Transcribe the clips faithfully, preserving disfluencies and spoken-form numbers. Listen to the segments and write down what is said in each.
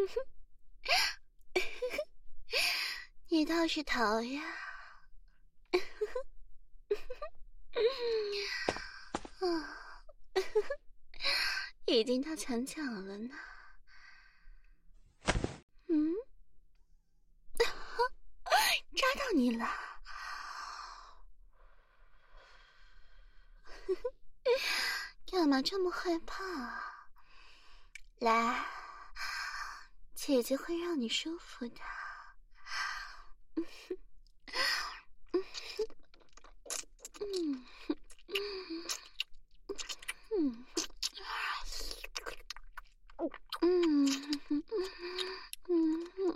你倒是逃呀！啊，已经到墙角了呢。嗯，抓到你了！干嘛这么害怕啊？来，姐姐会让你舒服的。嗯嗯嗯嗯嗯嗯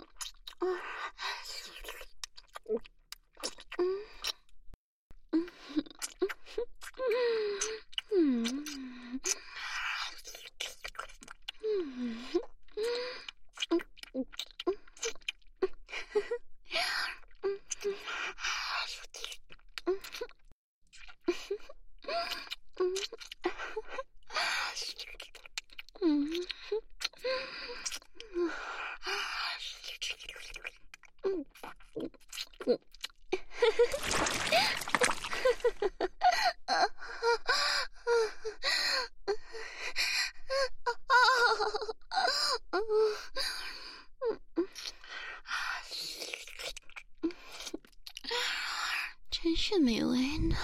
真是美味呢。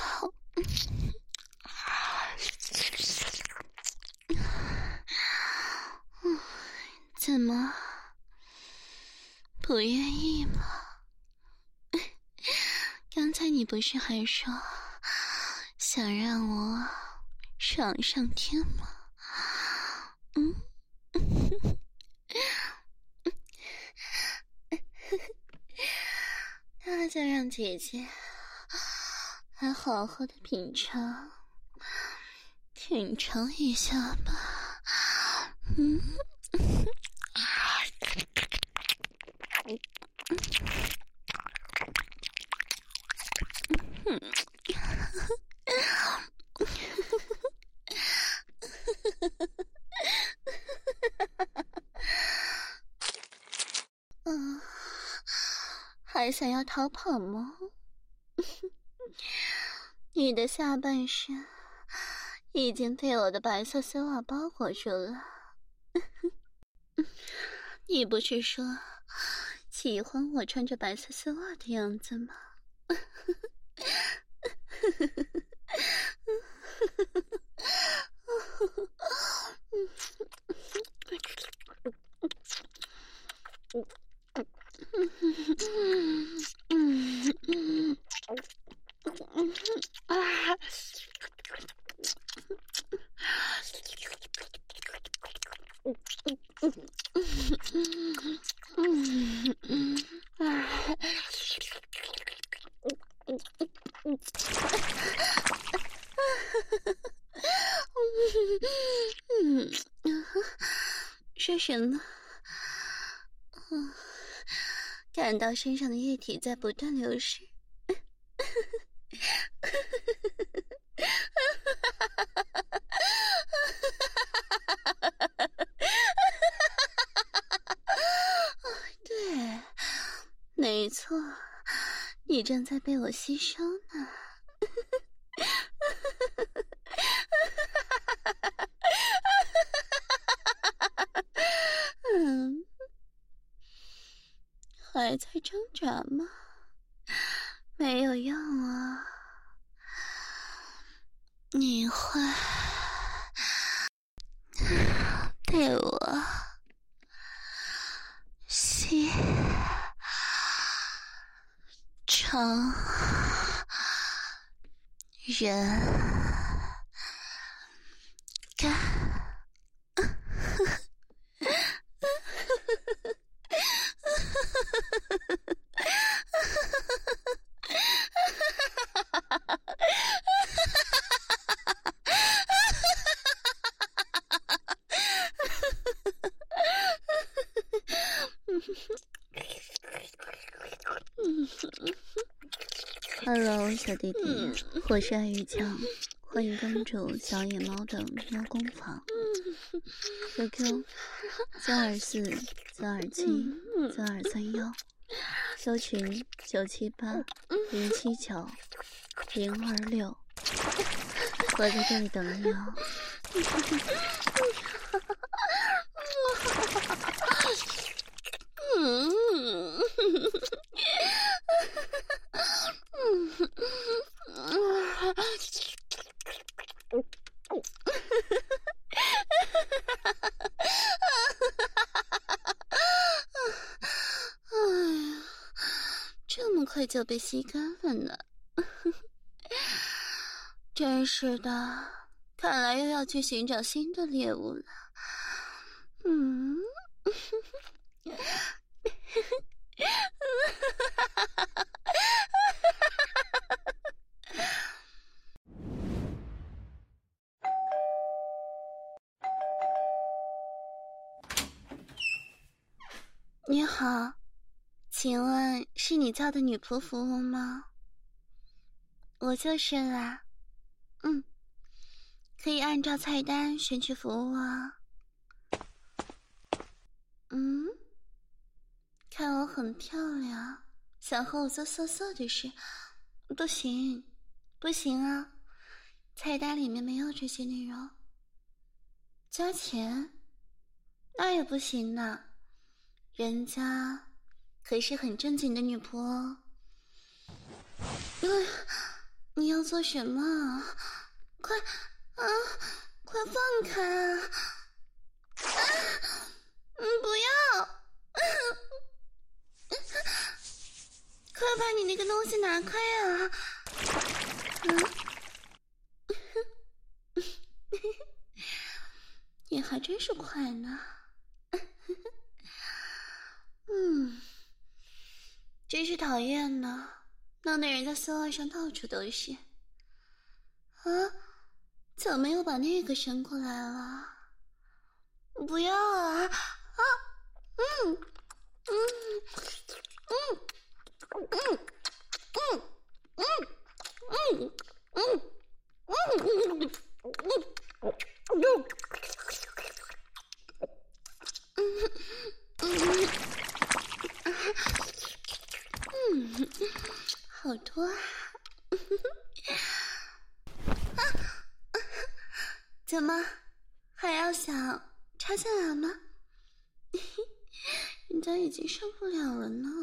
怎么不愿意吗？刚才你不是还说想让我爽上天吗？嗯，那就让姐姐来好好的品尝品尝一下吧。嗯。嗯，还想要逃跑吗？你的下半身已经被我的白色丝袜包裹住了。你不是说喜欢我穿着白色丝袜的样子吗？说什么？嗯，感到身上的液体在不断流失。对，没错，你正在被我吸收呢。嗯，还在挣扎吗？没有用啊，你会被我吸成人干。Hello， 小弟弟，我是爱玉强，欢迎关注小野猫的猫工坊 ，Q Q 三二四左耳进，左耳钻右。搜群九七八零七九零二六，我在这里等你哦。这么快就被吸干了呢？真是的，看来又要去寻找新的猎物了。嗯。你好，请问是你叫的女仆服务吗？我就是啦。嗯，可以按照菜单选取服务啊。嗯，看我很漂亮，想和我做色色的事？不行，不行啊，菜单里面没有这些内容。加钱？那也不行呢，人家可是很正经的女仆哦。嗯，你要做什么？快啊，快放开啊！啊，嗯，不要！快把你那个东西拿开啊！嗯，你还真是快呢。嗯，真是讨厌呢，弄得人家丝袜上到处都是。啊，怎么又把那个伸过来了？不要啊！啊，嗯嗯嗯嗯嗯嗯嗯嗯嗯嗯，好多啊！怎么还要想插进来吗？人家已经受不了了呢。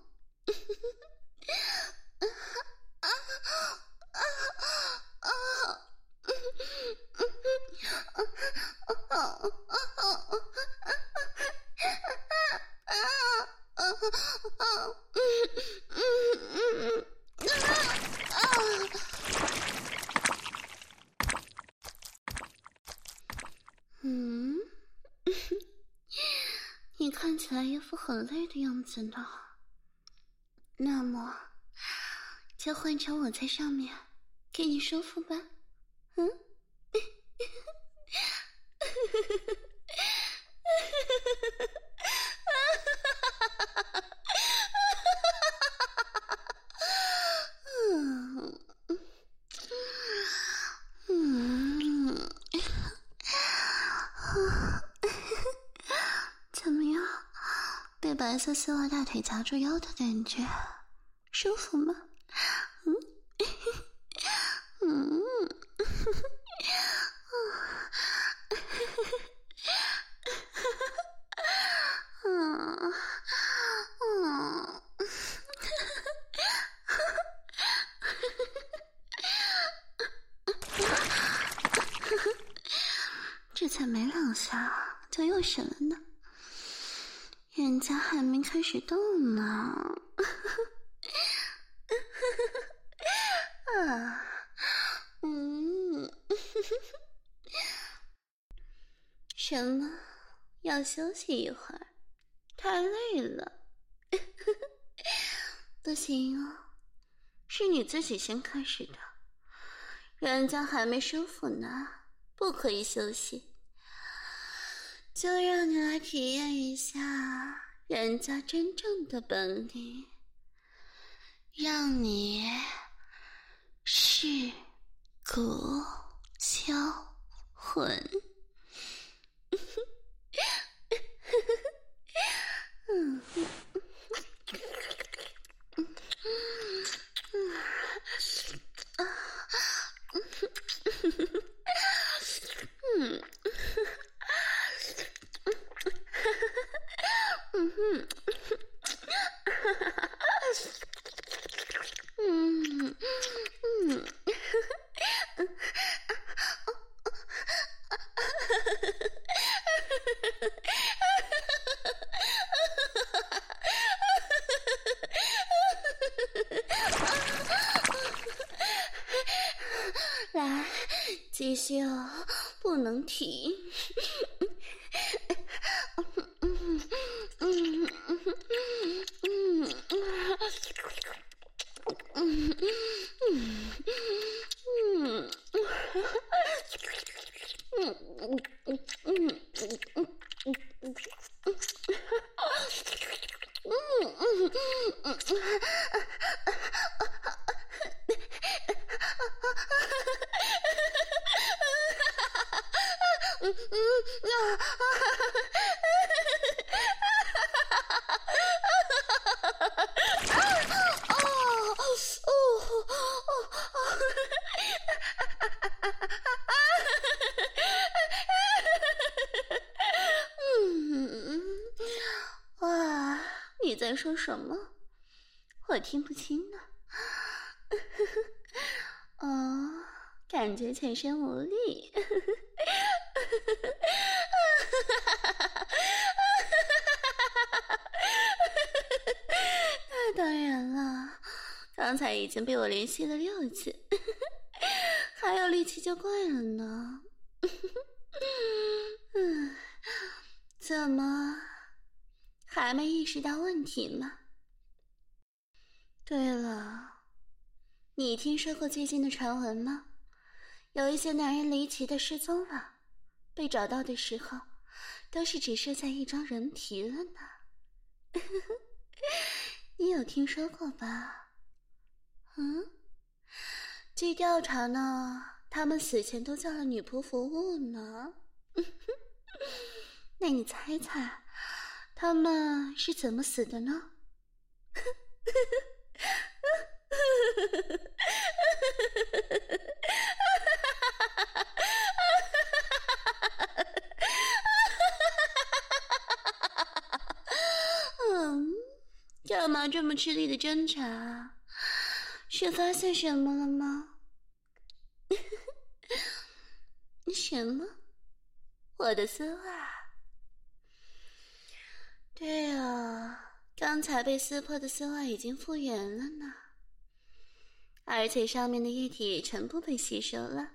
嗯，你看起来一副很累的样子呢。那么，就换成我在上面，给你舒服吧。嗯。嗯，怎么样？被白色丝袜大腿夹住腰的感觉，舒服吗？嗯，嗯，嗯，嗯，这才没两下就又神了呢，人家还没开始动呢。啊，嗯，什么？要休息一会儿？太累了。不行哦，是你自己先开始的，人家还没舒服呢，不可以休息。就让你来体验一下人家真正的本领，让你尸骨销魂。 些啊，不能停。哇，你在说什么？我听不清呢。哦，感觉全身无力。那当然了，刚才已经被我连吸了六次，还有力气就怪了呢。嗯，怎么还没意识到问题吗？对了，你听说过最近的传闻吗？有一些男人离奇的失踪了，被找到的时候都是只剩下一张人皮了呢。你有听说过吧？嗯，据调查呢，他们死前都叫了女仆服务呢。那你猜猜他们是怎么死的呢？嗯，干嘛这么吃力的挣扎？是发现什么了吗？什么？我的丝袜？对啊，刚才被撕破的丝袜已经复原了呢，而且上面的液体也全部被吸收了。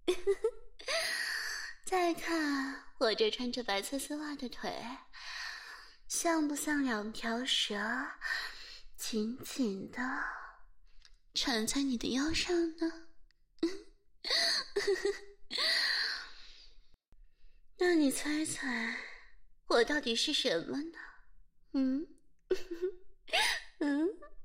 再看我这穿着白色丝袜的腿，像不像两条蛇紧紧的缠在你的腰上呢？那你猜猜我到底是什么呢？嗯嗯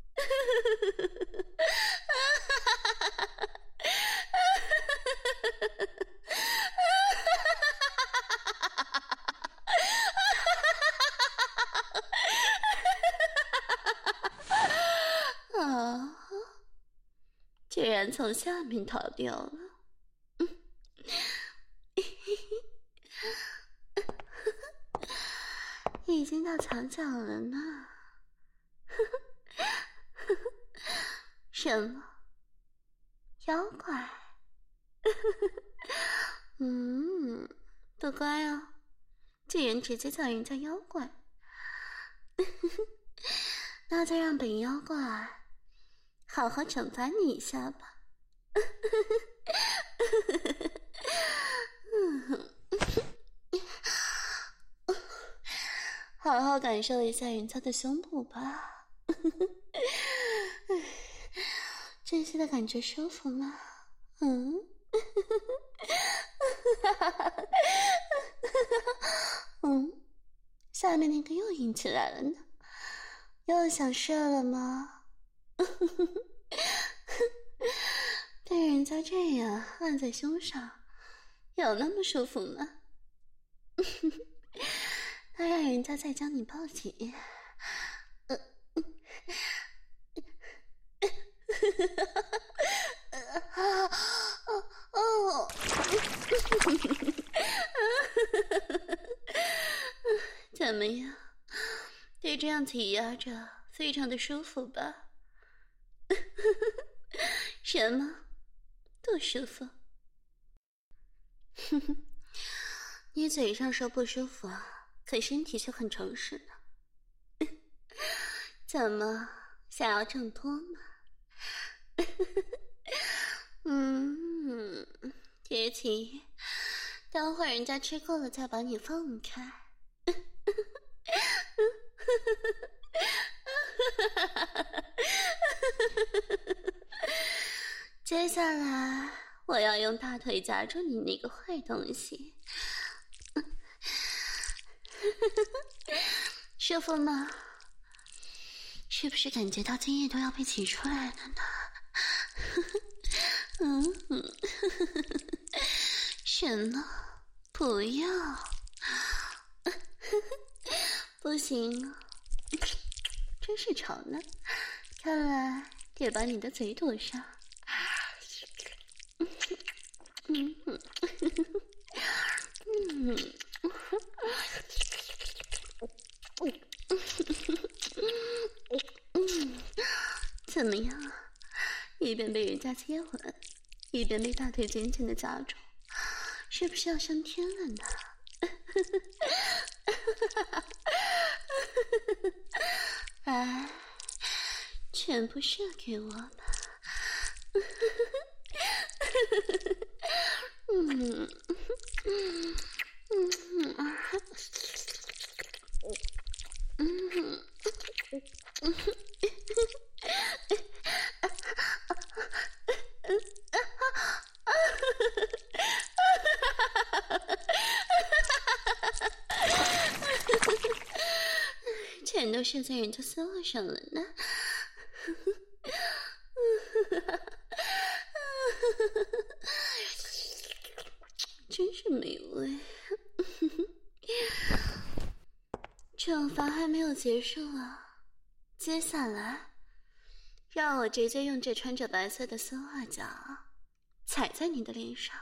啊，居然从下面逃掉了。已经到墙角了呢。什么？妖怪？嗯，不乖哦，居然直接叫人家妖怪。那就让本妖怪好好惩罚你一下吧。好好感受一下人家的胸部吧。这些的感觉舒服吗？嗯。嗯，下面那个又硬起来了呢，又想射了吗？被人家这样按在胸上，有那么舒服吗？那让人家再将你抱紧。呃啊哦！怎么样？对这样挤压着，非常的舒服吧？什么？不舒服？哼哼，你嘴上说不舒服，可身体却很诚实呢。怎么，想要挣脱吗？嗯， 别急，等会儿人家吃够了再把你放开。接下来我要用大腿夹住你那个坏东西。舒服吗？是不是感觉到精液都要被挤出来了呢？嗯嗯，什么？不要？不行，真是吵呢。看来得把你的嘴堵上。嗯嗯嗯。嗯，怎么样？一边被人家接吻，一边被大腿紧紧的夹住，是不是要升天了呢？来，全部射给我吧！嗯嗯嗯嗯。全都射在人家丝袜上了呢。真是美味。惩罚还没有结束啊，接下来让我直接用这穿着白色的丝袜脚踩在你的脸上。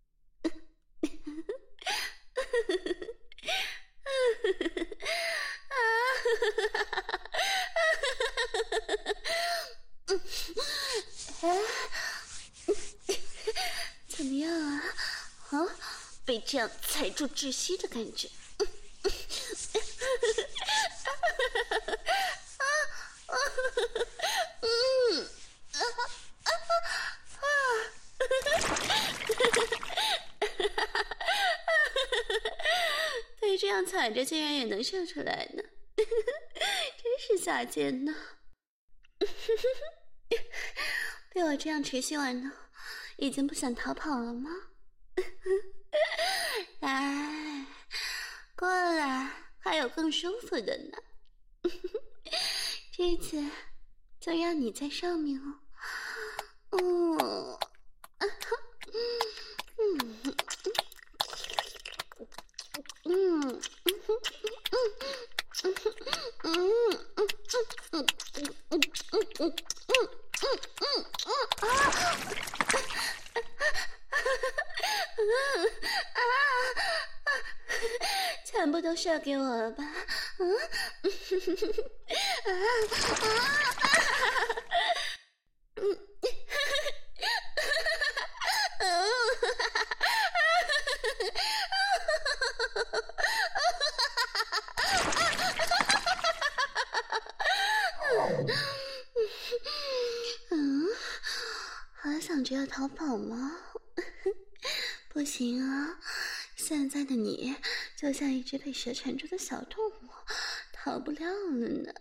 怎么样啊？啊，被这样踩住窒息的感觉。嗯，被这样踩着竟然也能射出来呢，真是下贱呢。被我这样持续玩呢，已经不想逃跑了吗？来，过来，还有更舒服的呢。这次就让你在上面哦。嗯，嗯，嗯，全部都射给我了吧？嗯，啊啊啊！嗯，嗯，还想着要逃跑吗？不行啊，现在的你就像一只被蛇缠住的小动物，逃不了了呢。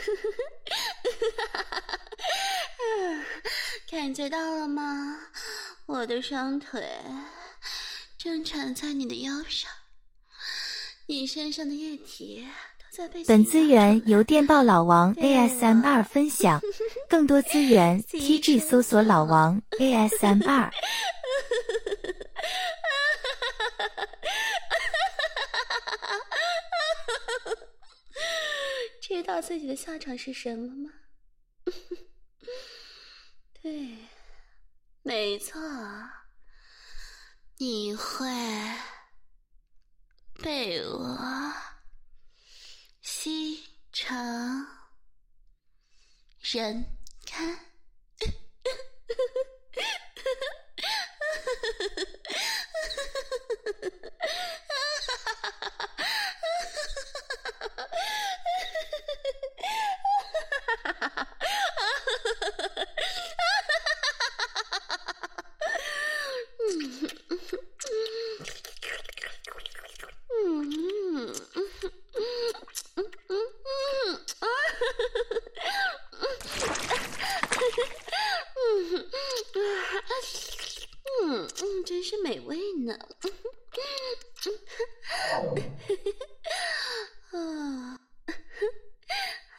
感觉到了吗？我的双腿正缠在你的腰上，你身上的液体都在被本资源由电报老王 A S M R 分享，更多资源 T G 搜索老王 A S M R。 知道自己的下场是什么吗？对，没错，你会被我吸成人干。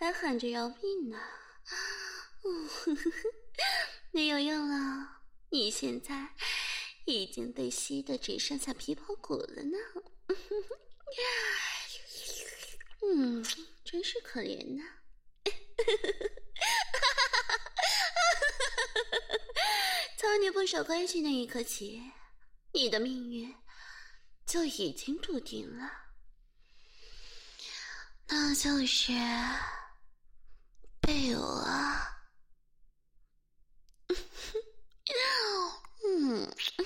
还喊着要命呢。嗯，呵呵呵，没有用了，你现在已经被吸得只剩下皮包骨了呢。嗯，真是可怜呐。从你不守规矩那一刻起，你的命运就已经注定了，那就是被我嗯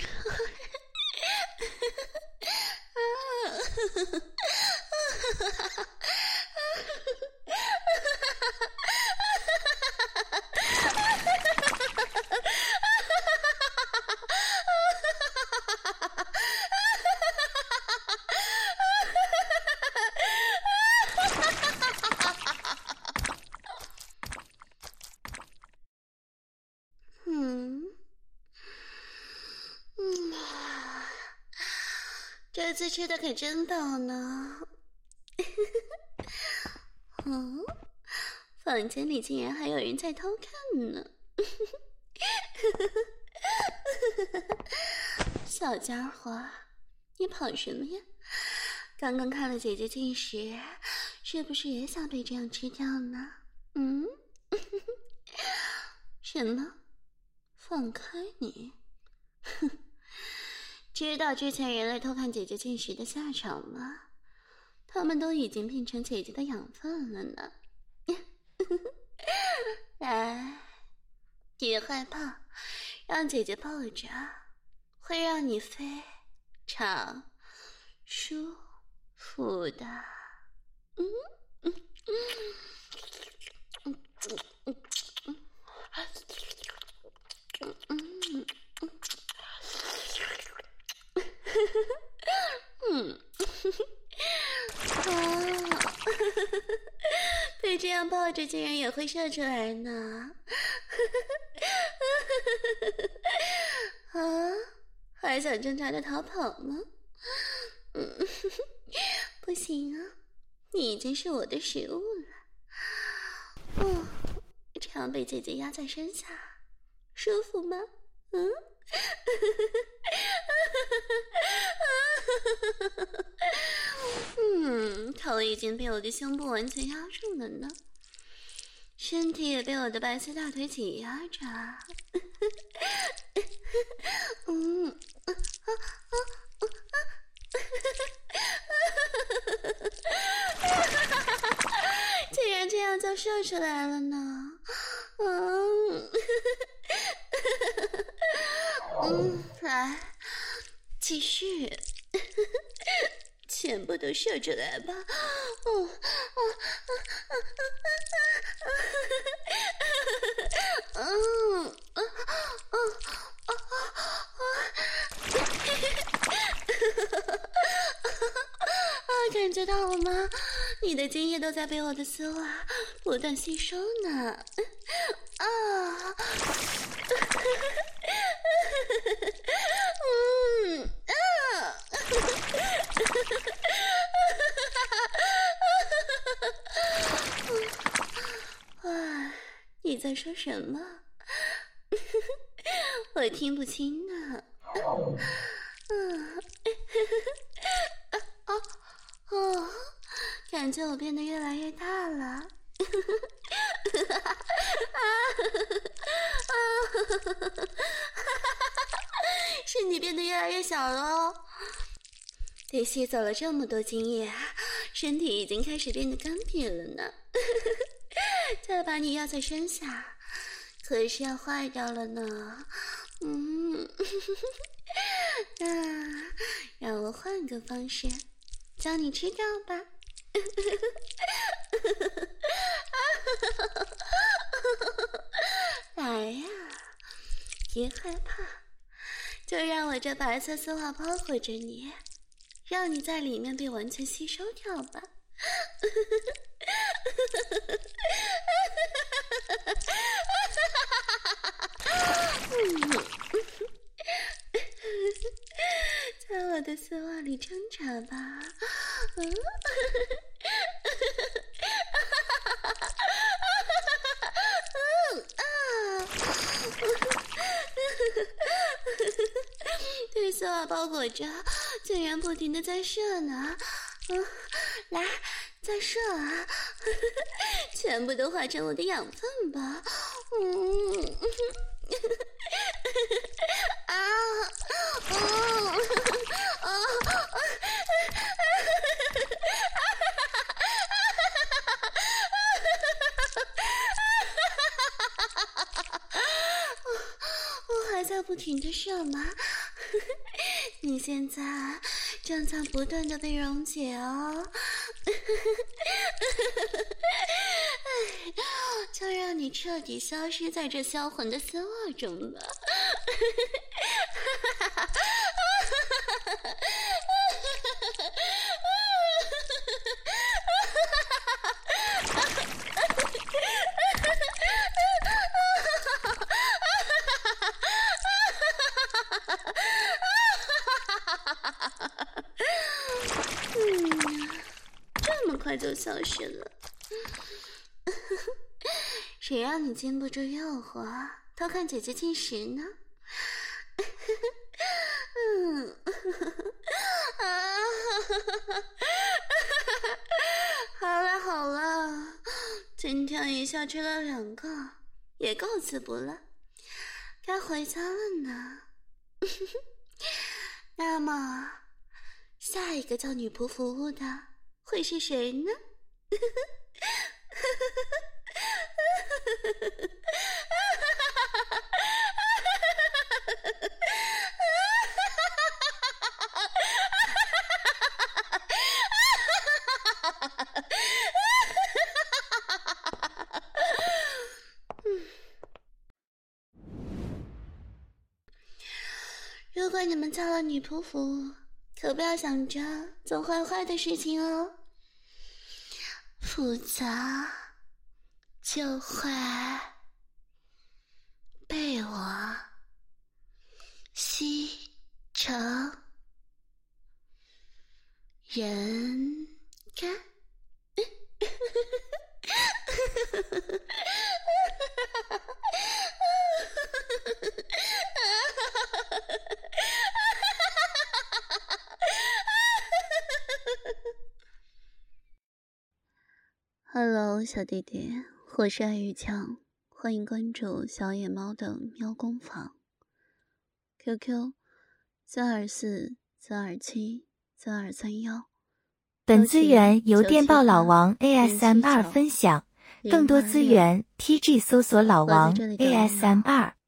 嗯嗯，这次吃的可真饱呢。嗯，房间里竟然还有人在偷看呢。小家伙，你跑什么呀？刚刚看了姐姐进食，是不是也想被这样吃掉呢？嗯？什么？放开你？哼，知道之前人类偷看姐姐进食的下场吗？他们都已经变成姐姐的养分了呢。来，别害怕，让姐姐抱着，会让你非常舒服的。嗯嗯嗯嗯嗯嗯嗯嗯，啊，被这样抱着竟然也会射出来呢。啊，还想挣扎着逃跑吗？嗯，不行啊，你已经是我的食物了。嗯，这样被姐姐压在身下，舒服吗？嗯？嗯，头已经被我的胸部完全压住了呢，身体也被我的白色大腿挤压着。嗯，啊啊啊啊！竟然这样就射出来了呢。嗯，嗯，来，继续，全部都射出来吧。哦，哦，啊啊啊啊啊啊！嗯，啊啊啊啊！感觉到了吗？你的精液都在被我的丝袜不断吸收呢。啊！嗯啊！啊！你在说什么？我听不清呢。嗯，啊哦，感觉我变得越来越大了。啊啊！身体变得越来越小了哦。得吸走了这么多精液，身体已经开始变得干瘪了呢。再把你压在身下，可是要坏掉了呢。嗯，那让我换个方式将你吃掉吧。来呀，别害怕，就让我这白色丝袜包裹着你，让你在里面被完全吸收掉吧。在我的丝袜里挣扎吧。嗯花包裹着，竟然不停的在射呢。嗯，来，再射啊！全部都化成我的养分吧。嗯，啊，哦，啊，我还在不停的射吗？你现在正在不断的被溶解哦。就让你彻底消失在这销魂的丝袜中吧。嗯，这么快就消失了。谁让你经不住诱惑偷看姐姐进食呢？嗯，啊，好了好了，今天一下吃了两个，也够滋补了，该回家了呢。那么，下一个叫女仆服务的会是谁呢？如果你们叫了女仆服务，可不要想着做坏坏的事情哦，否则就会被我吸成人干。Hello， 小弟弟，我是爱玉强，欢迎关注小野猫的喵工坊 ，Q Q 三二四三二七三二三幺。 本资源由电报老王 A S M R 分享，更多资源 T G 搜索老王 A S M R。